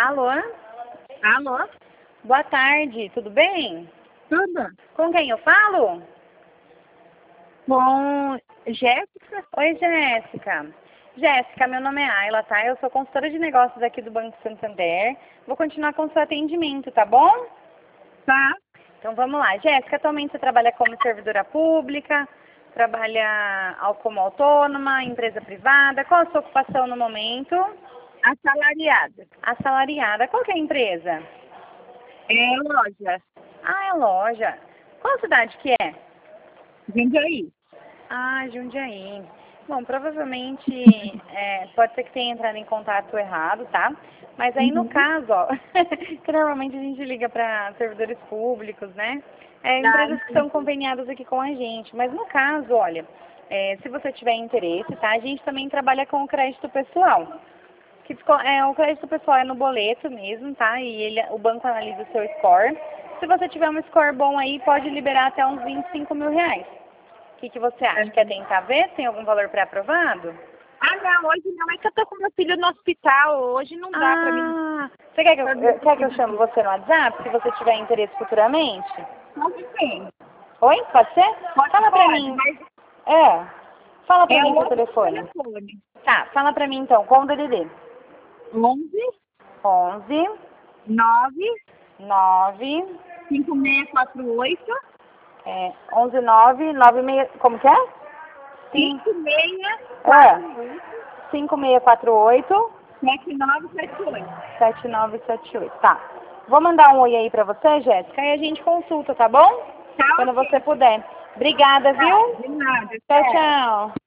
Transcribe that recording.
Alô? Alô? Boa tarde, tudo bem? Tudo? Com quem eu falo? Com Jéssica? Oi, Jéssica. Jéssica, meu nome é Ayla, tá? Eu sou consultora de negócios aqui do Banco Santander. Vou continuar com o seu atendimento, tá bom? Tá. Então vamos lá. Jéssica, atualmente você trabalha como servidora pública, trabalha como autônoma, empresa privada. Qual a sua ocupação no momento? Assalariada. Assalariada. Qual que é a empresa? É loja. Ah, é loja. Qual cidade que é? Jundiaí. Ah, Jundiaí. Bom, provavelmente pode ser que tenha entrado em contato errado, tá? Mas aí no caso, ó, que normalmente a gente liga para servidores públicos, né? Empresas que são conveniadas aqui com a gente. Mas no caso, olha, se você tiver interesse, tá? A gente também trabalha com o crédito pessoal. O crédito pessoal é no boleto mesmo, tá? E o banco analisa o seu score. Se você tiver um score bom aí, pode liberar até uns 25 mil reais. O que você acha? Quer tentar ver se tem algum valor pré-aprovado? Ah, não, hoje não. É que eu tô com meu filho no hospital. Hoje não dá pra mim. Você quer que eu chame você no WhatsApp, se você tiver interesse futuramente? Pode ser. Oi? Pode ser? Fala pra mim. Mas Fala pra é mim o seu outro telefone. telefone. Tá, fala pra mim então. Qual o DDD? 11 11 9 9 5648 11 9 96. Como que é? 5648 5648 7978. 7978. Tá. Vou mandar um oi aí pra você, Jéssica, e a gente consulta, tá bom? Tá, Quando ok. você puder. Obrigada, viu? De nada. Tchau, tchau.